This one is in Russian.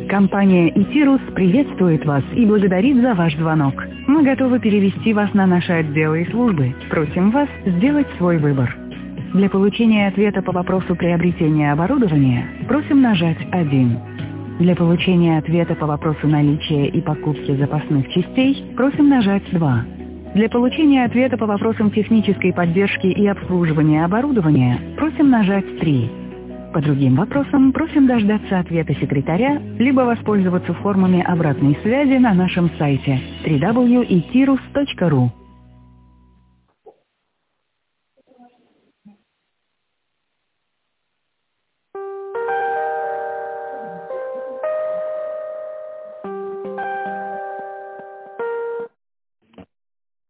Компания «Итирус» приветствует вас и благодарит за ваш звонок. Мы готовы перевести вас на наши отделы и службы. Просим вас сделать свой выбор. Для получения ответа по вопросу приобретения оборудования просим нажать 1. Для получения ответа по вопросу наличия и покупки запасных частей просим нажать 2. Для получения ответа по вопросам технической поддержки и обслуживания оборудования просим нажать 3. По другим вопросам просим дождаться ответа секретаря, либо воспользоваться формами обратной связи на нашем сайте www.itirus.ru.